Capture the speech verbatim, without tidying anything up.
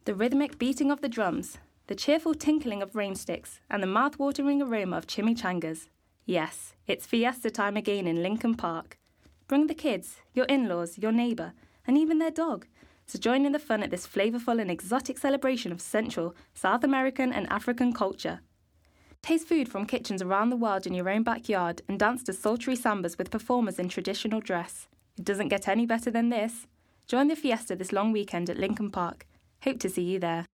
The rhythmic beating of the drums, the cheerful tinkling of rain-sticks, and the mouth-watering aroma of chimichangas. Yes, it's fiesta time again in Lincoln Park. Bring the kids, your in-laws, your neighbour, and even their dog, to join in the fun at this flavourful and exotic celebration of Central, South American and African culture. Taste food from kitchens around the world in your own backyard and dance to sultry sambas with performers in traditional dress. It doesn't get any better than this. Join the fiesta this long weekend at Lincoln Park. Hope to see you there.